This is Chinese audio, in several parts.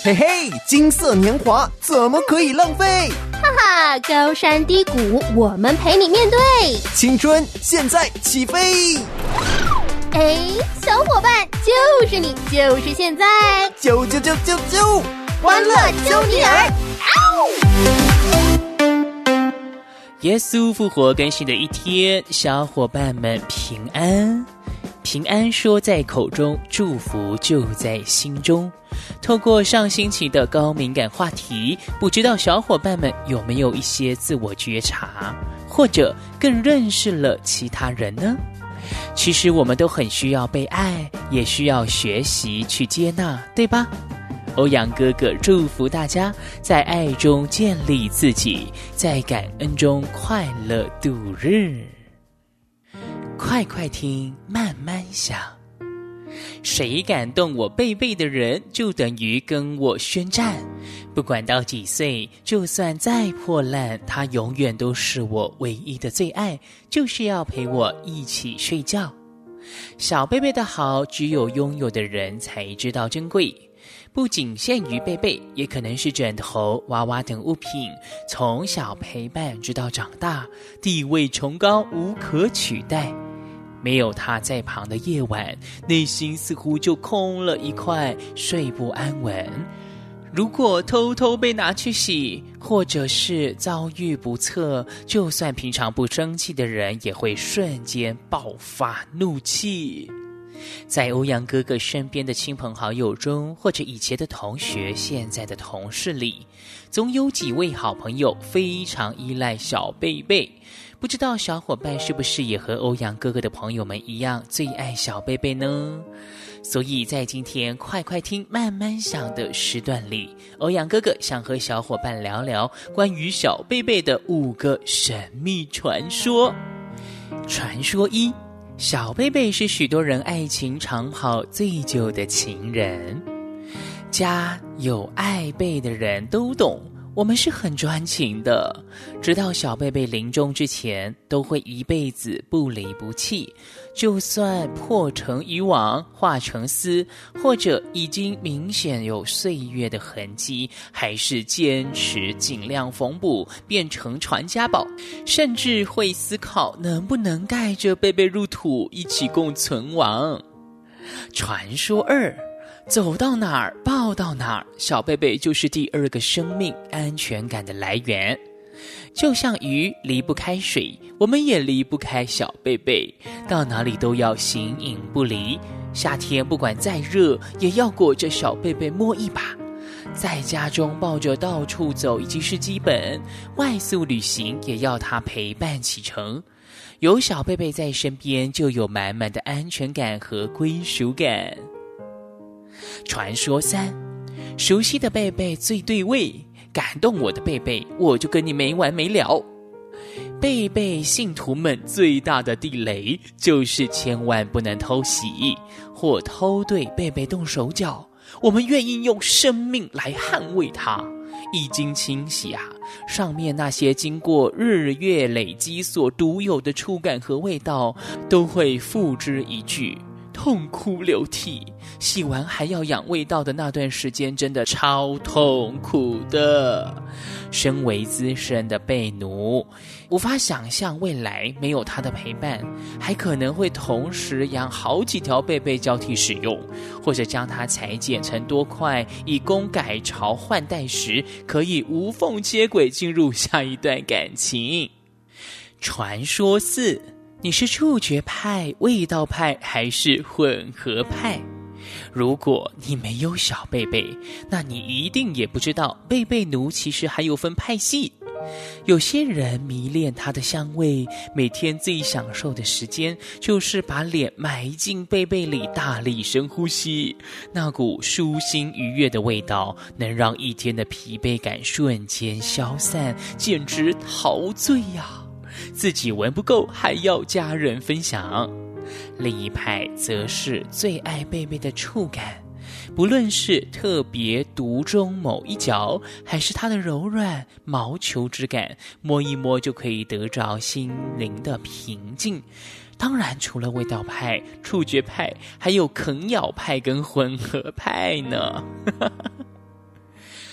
嘿嘿，金色年华怎么可以浪费？ 哈哈，高山低谷，我们陪你面对。 青春现在起飞！ 哎，小伙伴，就是你，就是现在， 啾！欢乐揪尼尔！ 耶稣复活更新的一天，小伙伴们平安。平安说在口中，祝福就在心中。透过上星期的高敏感话题，不知道小伙伴们有没有一些自我觉察，或者更认识了其他人呢？其实我们都很需要被爱，也需要学习去接纳，对吧？欧阳哥哥祝福大家在爱中建立自己，在感恩中快乐度日。快快听，慢慢想。谁感动我贝贝的人，就等于跟我宣战。不管到几岁，就算再破烂，他永远都是我唯一的最爱，就是要陪我一起睡觉。小贝贝的好，只有拥有的人才知道珍贵。不仅限于贝贝，也可能是枕头、娃娃等物品，从小陪伴直到长大，地位崇高，无可取代。没有他在旁的夜晚，内心似乎就空了一块，睡不安稳。如果偷偷被拿去洗，或者是遭遇不测，就算平常不生气的人，也会瞬间爆发怒气。在欧阳哥哥身边的亲朋好友中，或者以前的同学，现在的同事里，总有几位好朋友非常依赖小贝贝。不知道小伙伴是不是也和欧阳哥哥的朋友们一样最爱小贝贝呢？所以在今天快快听慢慢想的时段里，欧阳哥哥想和小伙伴聊聊关于小贝贝的5个神秘传说。传说1，小贝贝是许多人爱情长跑最久的情人。家有爱贝的人都懂，我们是很专情的，直到小贝贝临终之前，都会一辈子不离不弃。就算破成渔网，化成丝，或者已经明显有岁月的痕迹，还是坚持尽量缝补，变成传家宝，甚至会思考能不能盖着贝贝入土，一起共存亡。传说2，走到哪儿抱到哪儿，小贝贝就是第2个生命安全感的来源。就像鱼离不开水，我们也离不开小贝贝，到哪里都要形影不离。夏天不管再热，也要裹着小贝贝摸一把。在家中抱着到处走已经是基本，外宿旅行也要他陪伴启程。有小贝贝在身边，就有满满的安全感和归属感。传说3，熟悉的贝贝最对味，感动我的贝贝，我就跟你没完没了。贝贝信徒们最大的地雷，就是千万不能偷袭，或偷对贝贝动手脚。我们愿意用生命来捍卫它。一经清洗啊，上面那些经过日月累积所独有的触感和味道，都会付之一炬，痛哭流涕。洗完还要养味道的那段时间，真的超痛苦的。身为资深的贝奴，无法想象未来没有他的陪伴，还可能会同时养好几条贝贝交替使用，或者将它裁剪成多块，以供改朝换代时可以无缝接轨进入下一段感情。传说4，你是触觉派、味道派还是混合派？如果你没有小贝贝，那你一定也不知道贝贝奴其实还有分派系。有些人迷恋它的香味，每天最享受的时间就是把脸埋进贝贝里，大力深呼吸，那股舒心愉悦的味道能让一天的疲惫感瞬间消散，简直陶醉呀！自己闻不够，还要家人分享。另一派则是最爱贝贝的触感，不论是特别独中某一角，还是它的柔软毛球之感，摸一摸就可以得着心灵的平静。当然除了味道派、触觉派，还有啃咬派跟混合派呢。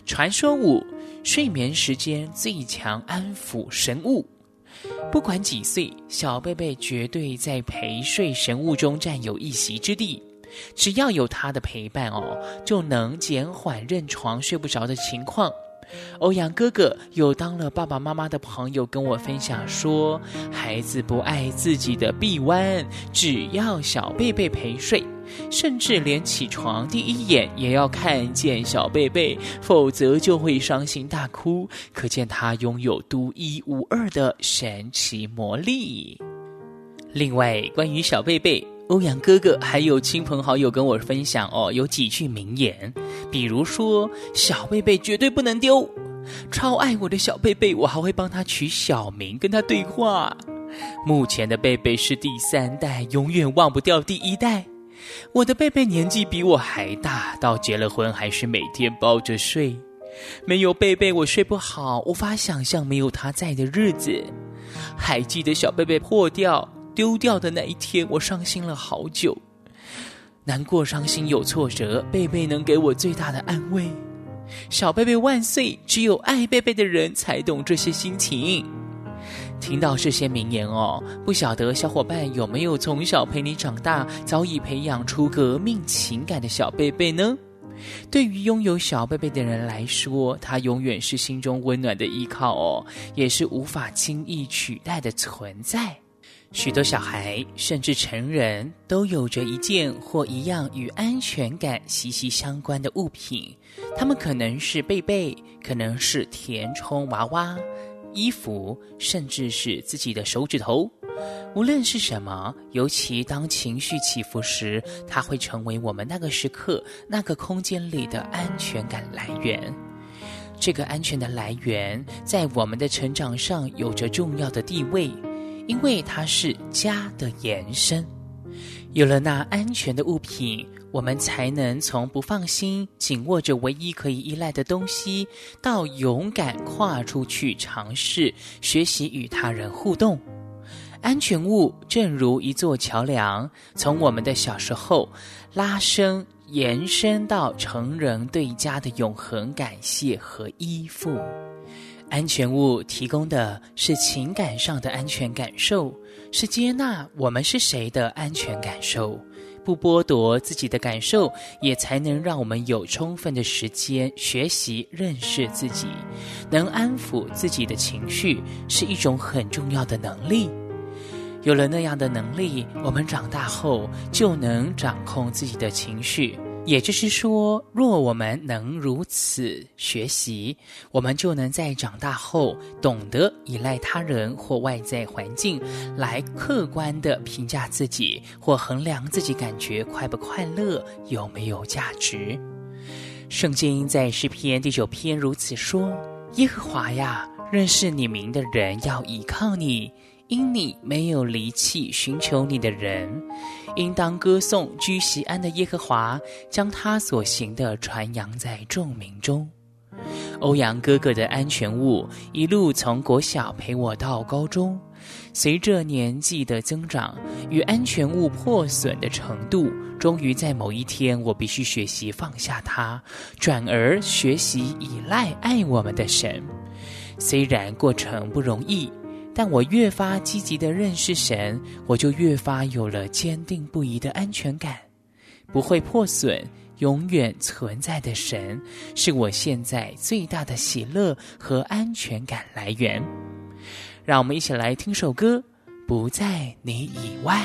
传说5，睡眠时间最强安抚神物。不管几岁，小贝贝绝对在陪睡神物中占有一席之地。只要有他的陪伴就能减缓认床睡不着的情况。欧阳哥哥有当了爸爸妈妈的朋友跟我分享说，孩子不爱自己的臂弯，只要小贝贝陪睡，甚至连起床第一眼也要看见小贝贝，否则就会伤心大哭，可见他拥有独一无二的神奇魔力。另外，关于小贝贝，欧阳哥哥还有亲朋好友跟我分享有几句名言，比如说小贝贝绝对不能丢，超爱我的小贝贝，我还会帮他取小名跟他对话。目前的贝贝是第3代，永远忘不掉第1代。我的贝贝年纪比我还大，到结了婚还是每天抱着睡。没有贝贝我睡不好，无法想象没有他在的日子。还记得小贝贝破掉丢掉的那一天，我伤心了好久。难过伤心有挫折，贝贝能给我最大的安慰。小贝贝万岁，只有爱贝贝的人才懂这些心情。听到这些名言不晓得小伙伴有没有从小陪你长大，早已培养出革命情感的小贝贝呢？对于拥有小贝贝的人来说，他永远是心中温暖的依靠也是无法轻易取代的存在。许多小孩甚至成人都有着一件或一样与安全感息息相关的物品，它们可能是贝贝，可能是填充娃娃、衣服，甚至是自己的手指头。无论是什么，尤其当情绪起伏时，它会成为我们那个时刻、那个空间里的安全感来源。这个安全的来源在我们的成长上有着重要的地位，因为它是家的延伸。有了那安全的物品，我们才能从不放心紧握着唯一可以依赖的东西，到勇敢跨出去尝试学习与他人互动。安全物正如一座桥梁，从我们的小时候拉伸延伸到成人对家的永恒感谢和依附。安全物提供的是情感上的安全感受，是接纳我们是谁的安全感受。不剥夺自己的感受，也才能让我们有充分的时间学习认识自己。能安抚自己的情绪是一种很重要的能力。有了那样的能力，我们长大后就能掌控自己的情绪。也就是说，若我们能如此学习，我们就能在长大后懂得依赖他人或外在环境来客观地评价自己，或衡量自己感觉快不快乐，有没有价值。圣经在诗篇第9篇如此说：耶和华呀，认识你名的人要倚靠你，因你没有离弃寻求你的人。应当歌颂居锡安的耶和华，将他所行的传扬在众民中。欧阳哥哥的安全物一路从国小陪我到高中，随着年纪的增长与安全物破损的程度，终于在某一天我必须学习放下它，转而学习依赖爱我们的神。虽然过程不容易，但我越发积极地认识神，我就越发有了坚定不移的安全感。不会破损，永远存在的神，是我现在最大的喜乐和安全感来源。让我们一起来听首歌，不在你以外。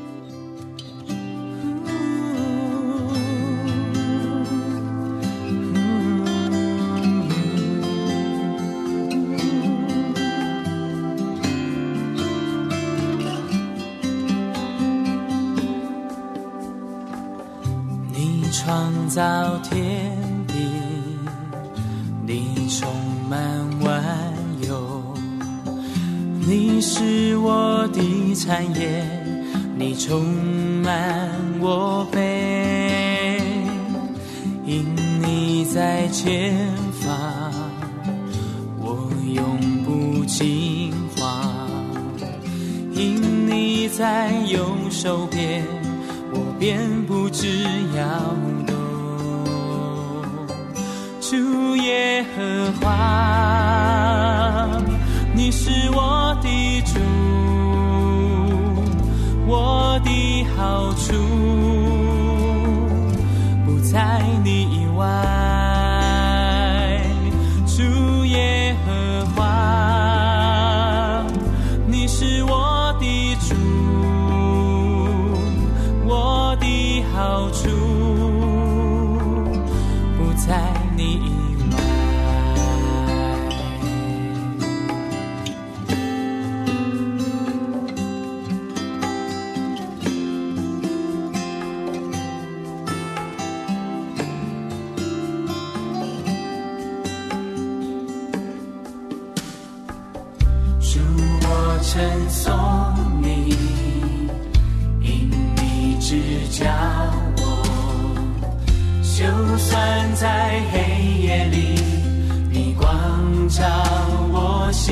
创造天地，你充满万有，你是我的产业，你充满我辈，因你在前方，我永不惊慌，因你在右手边，我便不知摇动。 主耶和华，你是我的主，我的好处不在你以外。主耶和华，你是我的主，我的好处不在你以外。主，我称颂你，因你指教我，就算在黑夜里，你光照我心。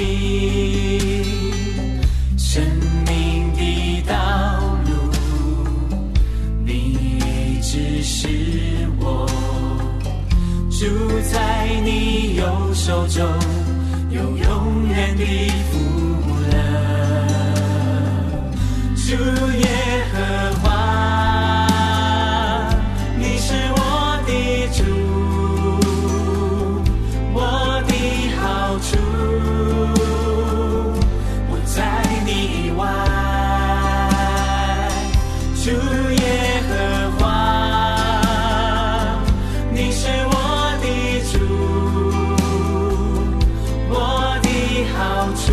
生命的道路，你指示我，住在你右手中，有永远的福乐。主耶和华，你是我的主，我的好处不在你以外。主耶和华，你是我的主，我的好处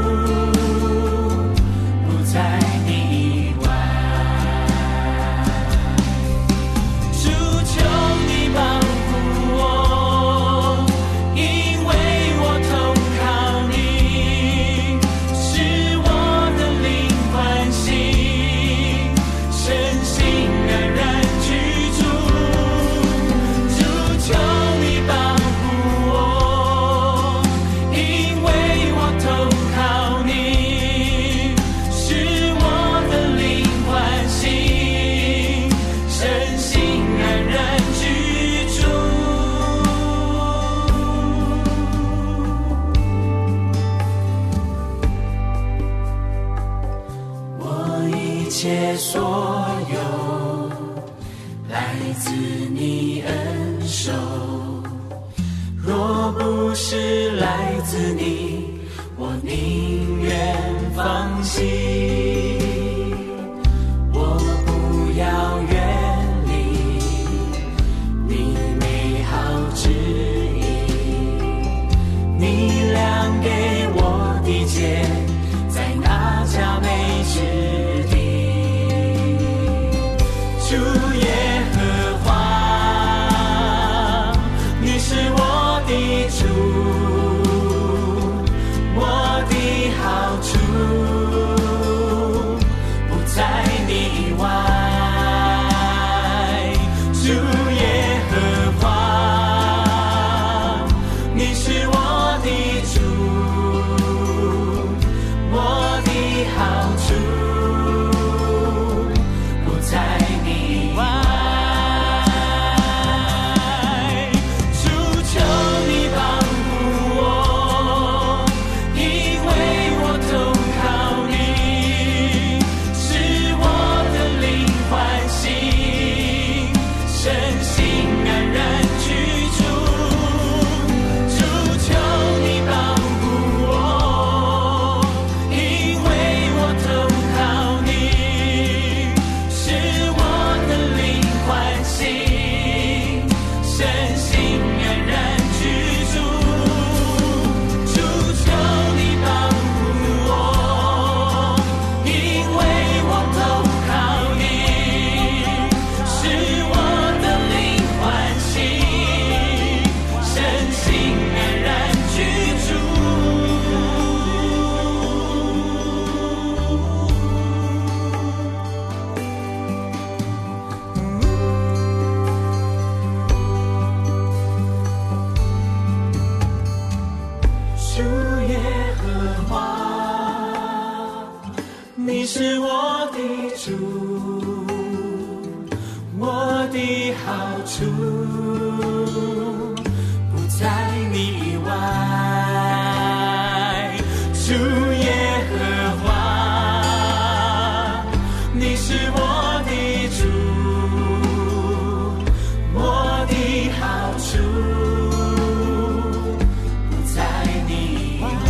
不在你以外。主，求你帮助我，因为我投靠你，使我的灵欢喜，身心安然居住。主，求你帮助我，因为我投靠你，使我的灵欢喜，身心安然居住。我一切所有来自你恩手，若不是来自你，我宁愿放弃。我不要远离你美好旨意，你量给我的界，在那佳美之地。主耶和华，你是我的主，我的好处不在你以外。主耶和华，你是我的主，我的好处不在你以外。主，求你帮助我，因为我投靠你，使我的灵欢喜，身心安然居住。主，求你帮助我，因为我投靠你，使我的灵欢喜，身心安然居住。主，求你帮助我，因为我投靠你，使我的灵欢喜，身心安然居住。主耶和华，你是我的主，我的好处不你以外。主耶和华，你是我的主，我的好处不在你以外。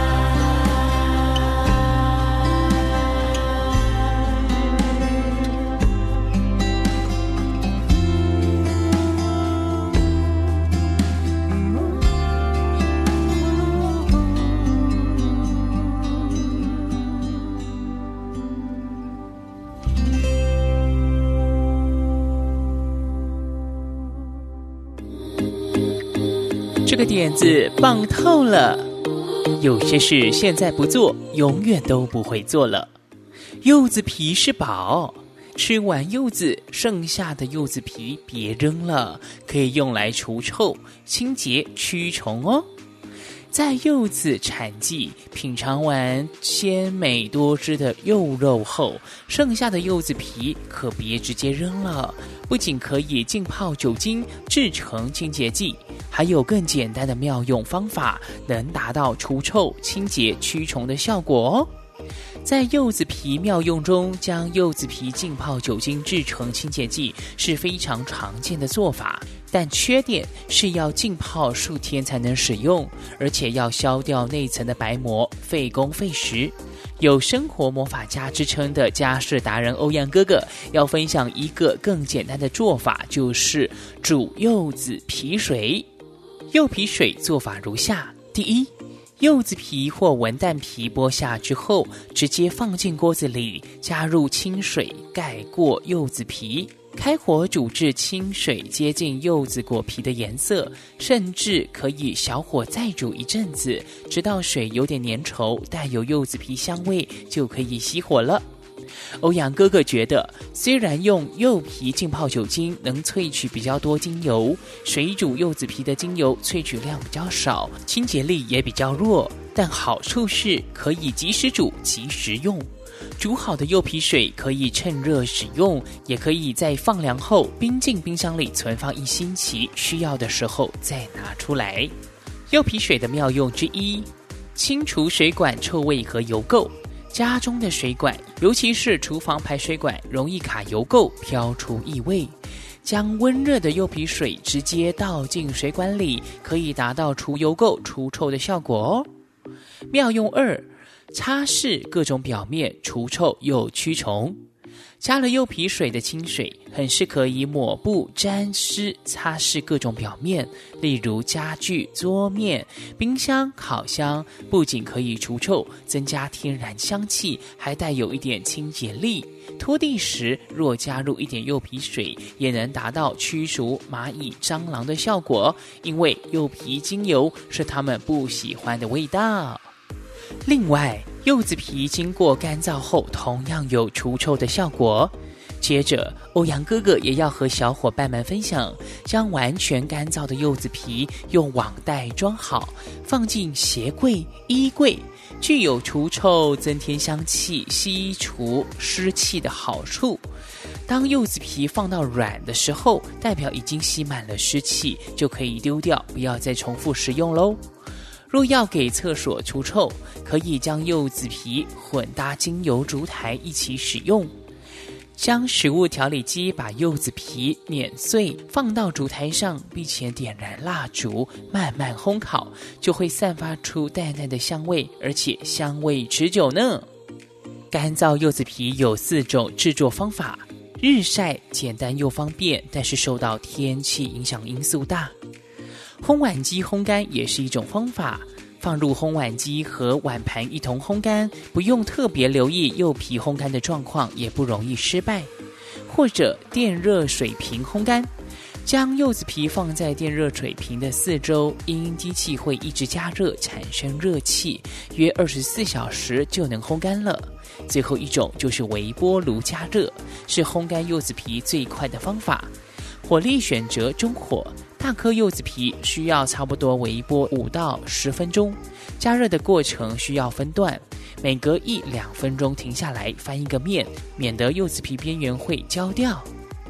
这个点子棒透了！有些事现在不做，永远都不会做了。柚子皮是宝，吃完柚子，剩下的柚子皮别扔了，可以用来除臭、清洁、驱虫哦。在柚子产季，品尝完鲜美多汁的柚肉后，剩下的柚子皮可别直接扔了，不仅可以浸泡酒精制成清洁剂，还有更简单的妙用方法，能达到除臭、清洁、驱虫的效果哦。在柚子皮妙用中，将柚子皮浸泡酒精制成清洁剂是非常常见的做法，但缺点是要浸泡数天才能使用，而且要削掉内层的白膜，费工费时。有生活魔法家之称的家事达人欧阳哥哥要分享一个更简单的做法，就是煮柚子皮水。柚皮水做法如下：第一，柚子皮或文旦皮剥下之后，直接放进锅子里，加入清水盖过柚子皮，开火煮至清水接近柚子果皮的颜色，甚至可以小火再煮一阵子，直到水有点粘稠，带有柚子皮香味，就可以熄火了。欧阳哥哥觉得，虽然用柚皮浸泡酒精能萃取比较多精油，水煮柚子皮的精油萃取量比较少，清洁力也比较弱，但好处是可以即时煮即时用。煮好的柚皮水可以趁热使用，也可以在放凉后冰进冰箱里存放1星期，需要的时候再拿出来。柚皮水的妙用之一，清除水管臭味和油垢。家中的水管，尤其是厨房排水管，容易卡油垢，飘出异味。将温热的柚皮水直接倒进水管里，可以达到除油垢、除臭的效果哦。妙用2，擦拭各种表面，除臭又驱虫。加了柚皮水的清水，很适合以抹布沾湿擦拭各种表面，例如家具、桌面、冰箱、烤箱，不仅可以除臭，增加天然香气，还带有一点清洁力。拖地时若加入一点柚皮水，也能达到驱除蚂蚁、蟑螂的效果，因为柚皮精油是它们不喜欢的味道。另外，柚子皮经过干燥后同样有除臭的效果。接着，欧阳哥哥也要和小伙伴们分享，将完全干燥的柚子皮用网袋装好，放进鞋柜、衣柜，具有除臭、增添香气、吸除湿气的好处。当柚子皮放到软的时候，代表已经吸满了湿气，就可以丢掉，不要再重复使用咯。若要给厕所除臭，可以将柚子皮混搭精油烛台一起使用。将食物调理机把柚子皮碾碎，放到烛台上，并且点燃蜡烛，慢慢烘烤，就会散发出淡淡的香味，而且香味持久呢。干燥柚子皮有4种制作方法，日晒简单又方便，但是受到天气影响因素大。烘碗机烘干也是一种方法，放入烘碗机和碗盘一同烘干，不用特别留意柚皮烘干的状况，也不容易失败。或者电热水瓶烘干，将柚子皮放在电热水瓶的4周，因机器会一直加热产生热气，约24小时就能烘干了。最后一种就是微波炉加热，是烘干柚子皮最快的方法。火力选择中火，大颗柚子皮需要差不多微波5到10分钟，加热的过程需要分段，每隔1-2分钟停下来翻一个面，免得柚子皮边缘会焦掉。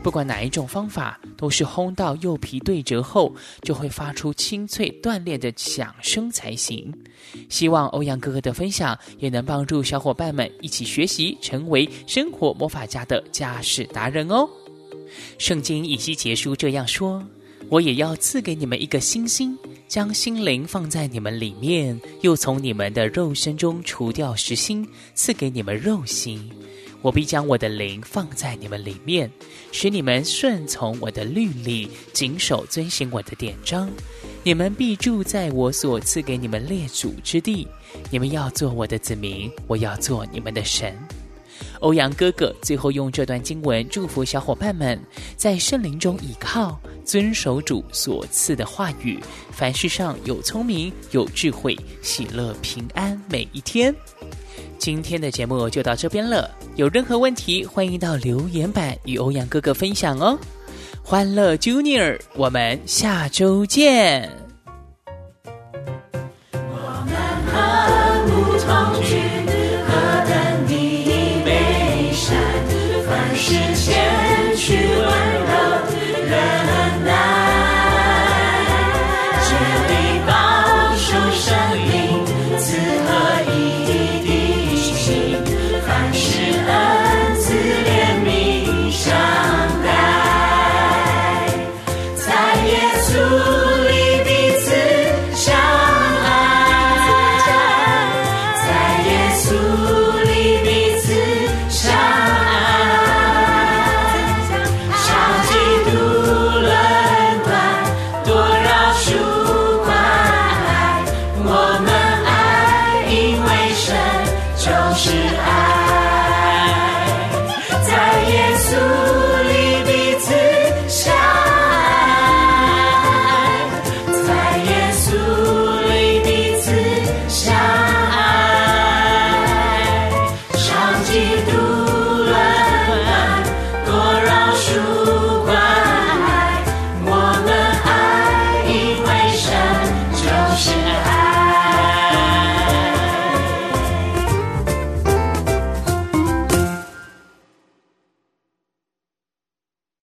不管哪一种方法，都是烘到柚皮对折后，就会发出清脆断裂的响声才行。希望欧阳哥哥的分享也能帮助小伙伴们一起学习，成为生活魔法家的家事达人哦。圣经以西结书这样说：我也要赐给你们一个新心，将心灵放在你们里面，又从你们的肉身中除掉实心，赐给你们肉心。我必将我的灵放在你们里面，使你们顺从我的律例，谨守遵行我的典章。你们必住在我所赐给你们列祖之地，你们要做我的子民，我要做你们的神。欧阳哥哥最后用这段经文祝福小伙伴们，在圣灵中倚靠，遵守主所赐的话语，凡事上有聪明，有智慧，喜乐平安每一天。今天的节目就到这边了，有任何问题欢迎到留言板与欧阳哥哥分享哦。欢乐 Junior， 我们下周见。 我们和睦同居，何等的美善，凡事谦虚温柔忍耐，竭力保守生命，赐合一的心，凡事恩赐怜悯相待，在耶稣里彼此相爱，在耶稣里彼此相爱，向基督论断，多饶恕关爱，我们爱，因为神就是爱，在耶稣里彼此相爱，在耶稣里彼此相爱，上基督论断，多饶恕